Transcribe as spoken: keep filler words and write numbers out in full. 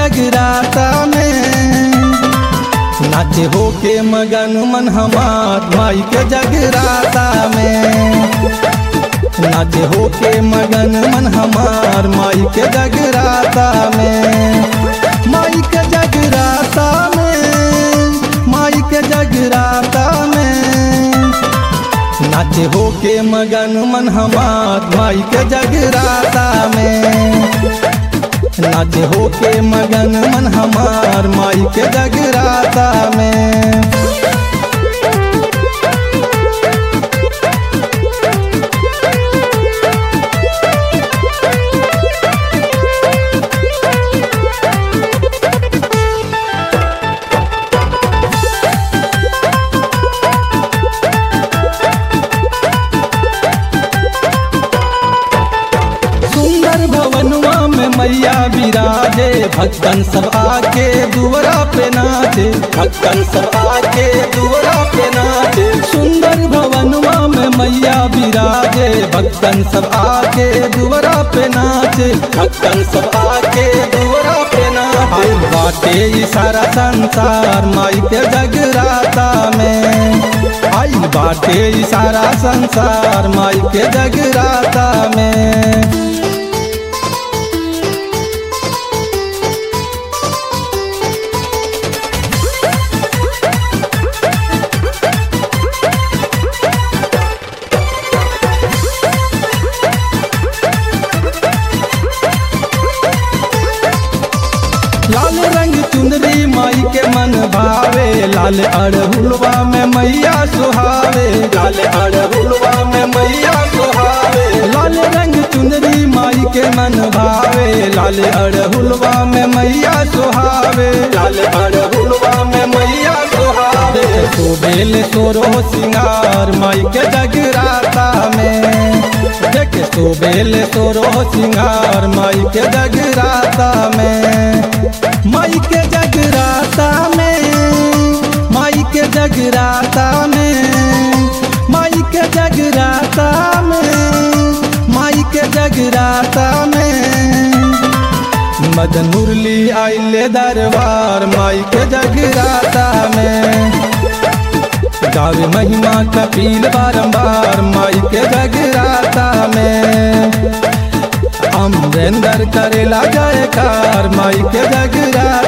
जगराता में नाचे होके मगन मन हमार माई के जगराता में। नाचे होके मगन मन हमार माई के जगराता में। माई के जगराता में, माई के जगराता में नाचे होके मगन मन हमार माई के जगराता में। नाचे होके मगन मन हमार माई के जगराता में। भवनुआ में मैया विराजे, भक्तन सब आके दुआरा पे नाचे। भक्तन सब आके दुआरा पे नाचे। सुंदर भवनुआ में मैया विराजे, भक्तन सब आके दुआरा पे नाचे। भक्तन सब आके दुआरा पे नाचे। बाटे ई सारा संसार माई के जगराता में। आई बाटे ई सारा संसार माई के जगराता में। लाल रंग चुनरी माई के मन भावे, लाल अड़हुलवा में मैया सुहावे। लाल अड़हुलवा में मैया सुहावे। लाल रंग चुनरी माई के मन भावे, लाल अड़हुलवा में मैया सुहावे। लाल अड़हुलवा में मैया सुहावे। सोबेल सोरो सिंगार माई के जगराता में। देख सोबेल सोरो सिंगार माई के जगराता में। माई के जगराता में, माई के जगराता में, माई के जगराता में, माई के जगराता में। मदन मुरली आइले दरबार माई के जगराता में। गावे महिमा कपिल बारंबार माई के जगराता में। अमरेंद्र करेला जयकार माई के जगराता।